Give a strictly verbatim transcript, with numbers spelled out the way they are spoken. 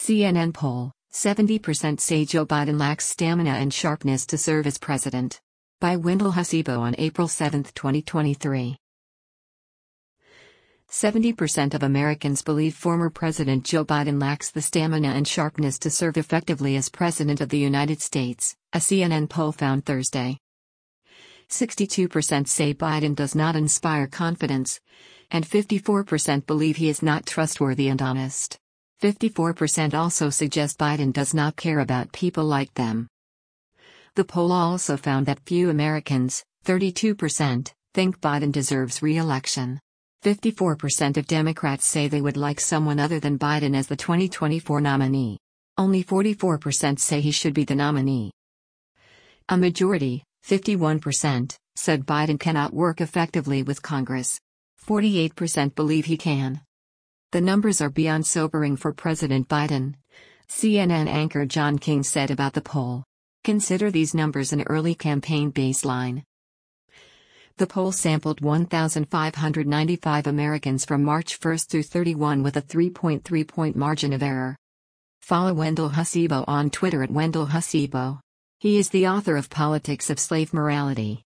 C N N poll, seventy percent say Joe Biden lacks stamina and sharpness to serve as president. By Wendell Hasibo on April seventh, twenty twenty-three. seventy percent of Americans believe former President Joe Biden lacks the stamina and sharpness to serve effectively as President of the United States, a C N N poll found Thursday. sixty-two percent say Biden does not inspire confidence, and fifty-four percent believe he is not trustworthy and honest. fifty-four percent also suggest Biden does not care about people like them. The poll also found that few Americans, thirty-two percent, think Biden deserves re-election. fifty-four percent of Democrats say they would like someone other than Biden as the twenty twenty-four nominee. Only forty-four percent say he should be the nominee. A majority, fifty-one percent, said Biden cannot work effectively with Congress. forty-eight percent believe he can. The numbers are beyond sobering for President Biden, C N N anchor John King said about the poll. Consider these numbers an early campaign baseline. The poll sampled one thousand five hundred ninety-five Americans from March first through thirty-first with a three point three point margin of error. Follow Wendell Hasibo on Twitter at Wendell Hasibo. He is the author of Politics of Slave Morality.